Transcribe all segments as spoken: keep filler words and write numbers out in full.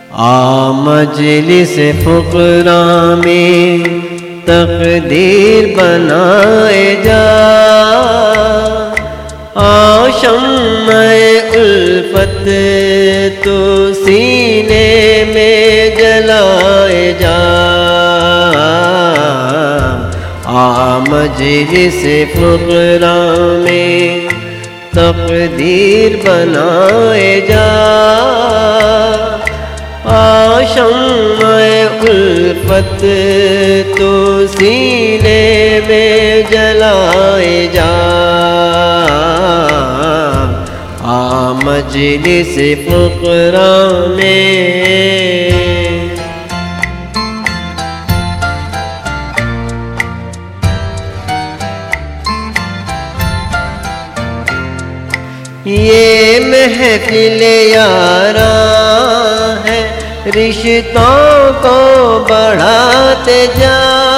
आ मजलिस फुकरा में तकदीर बनाए जा, आ शम्मे उल्फत तो सीने में जलाए जा। आ मजलिस फुकरा में तकदीर बनाए जा, आ शम्मे उल्फत तो सीने में जलाए जा। आ मजलिस फुकरा में ये महफिल यारा है, रिश्तों को बढ़ाते जा।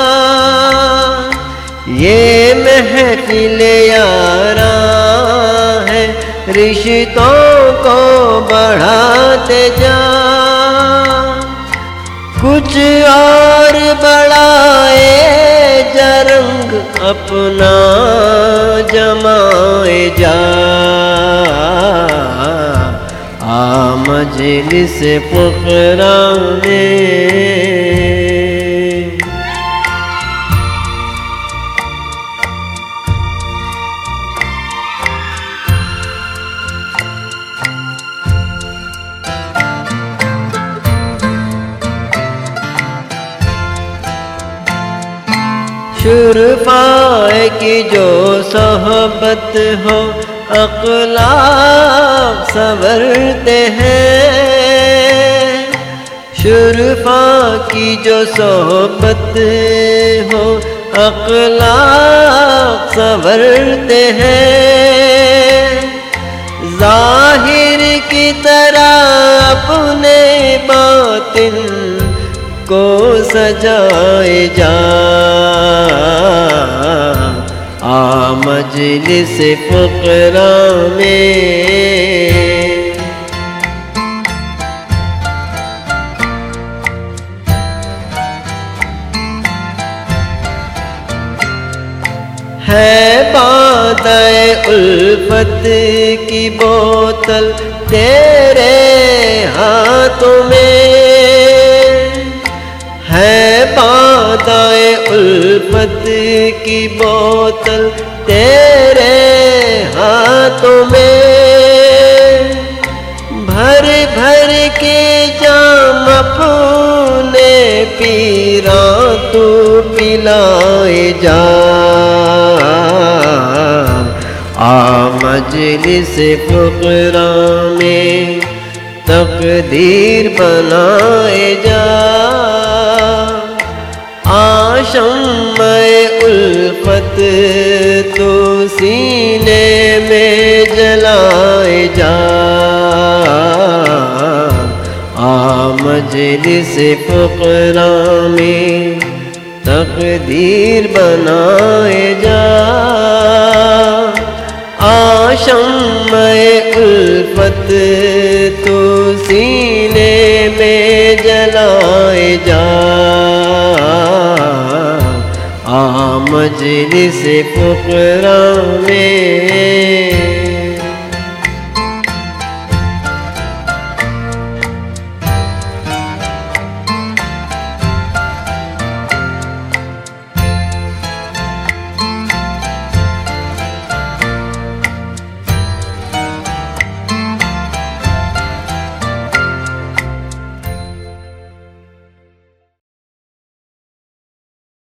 ये महफिल यारा है, रिश्तों को बढ़ाते जा। कुछ और बढ़ाए जा, रंग अपना जमाए जा। आ मजलिस फुकरा में शुरफाए की जो सोहबत हो, अखलाक संवरते हैं। शुरफा की जो सोहबत हो, अखलाक संवरते हैं। जाहिर की तरह अपने बातिन को सजाए जा। आ मजलिस फुकरा में है बादए उल्फत की बोतल तेरे हाथों में। है बादए उल्फत की बोतल तेरे हाथों में। भर भर के जाम अपने पीरा तू पिलाए जा। आ मजलिस फुकरा में तकदीर बनाए जा। आ शम्मे उल्फत तो सीने में जलाए जा। आ मजलिस फुकरा में तकदीर बनाए जा। आ शम्मे उल्फत तो सीने में जलाए जा। आ मजलिस फुकरा में